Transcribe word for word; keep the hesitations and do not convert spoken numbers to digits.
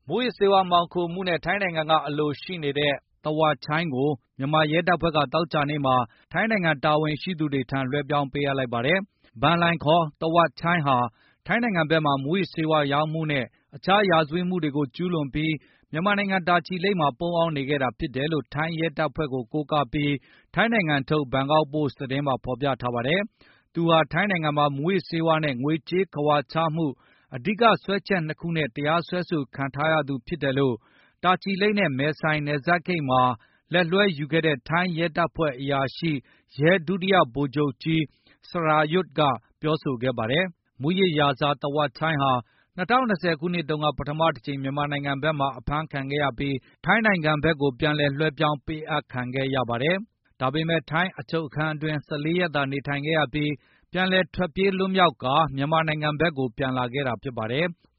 မူးယစ်ဆေးဝါး မှောင်ခိုမှုနဲ့ ထိုင်းနိုင်ငံကအလိုရှိနေတဲ့ Thawat Chai ကို မြန်မာရဲတပ်ဖွဲ့က သောကြာနေ့မှာ ထိုင်းနိုင်ငံတာဝန်ရှိသူတွေထံ လွှဲပြောင်းပေးအပ်လိုက်ပါတယ်။ Van Lai ခေါ် Thawat Chai ဟာ ထိုင်းနိုင်ငံဘက်မှာ မူးယစ်ဆေးဝါးရောင်းမှုနဲ့ အခြားရာဇဝတ်မှုတွေကို ကျူးလွန်ပြီး မြန်မာနိုင်ငံ တာချီလိတ်မှာ ပုန်းအောင်းနေခဲ့တာဖြစ်တယ်လို့ ထိုင်းရဲတပ်ဖွဲ့ကို ကိုးကားပြီး ထိုင်းနိုင်ငံထုတ် ဘန်ကောက်ပို့စ် သတင်းမှာဖေါ်ပြထားပါတယ်။ သူဟာ ထိုင်းနိုင်ငံမှာ မူးယစ်ဆေးဝါးနဲ့ ငွေကြေးခဝါချမှု အဓိကစွဲချက် နှစ်ခုနဲ့ တရားစွဲဆိုခံထားရသူဖြစ်တယ်လို့ တာချီလိတ်နဲ့ မဲဆိုင်နယ်စပ်ဂိတ်မှာ လက်လွှဲယူခဲ့တဲ့ ထိုင်းရဲတပ်ဖွဲ့အရာရှိ ရဲဒုတိယဗိုလ်ချုပ်ကြီး Sarayut ကပြောဆိုခဲ့ပါတယ်။ မူးယစ်ရာဇာ Thawat Chai ဟာ ၂၀၂၀ ခုနှစ်တုန်းက ပထမတကြိမ် မြန်မာနိုင်ငံဘက်မှာ အဖမ်းခံခဲ့ရပြီး ထိုင်းနိုင်ငံဘက်ကို ပြန်လည်လွှဲပြောင်းပေးအပ်ခံခဲ့ရပါတယ်။ ဒါပေမဲ့ ထိုင်းအချုပ်ခန်းအတွင်း ၁၄ ရက်သာ နေထိုင်ခဲ့ရပြီး ပြန်လည်ထွက်ပြေးလွတ်မြောက်ကာ မြန်မာနိုင်ငံဘက်ကို ပြန်လာခဲ့တာဖြစ်ပါတယ်။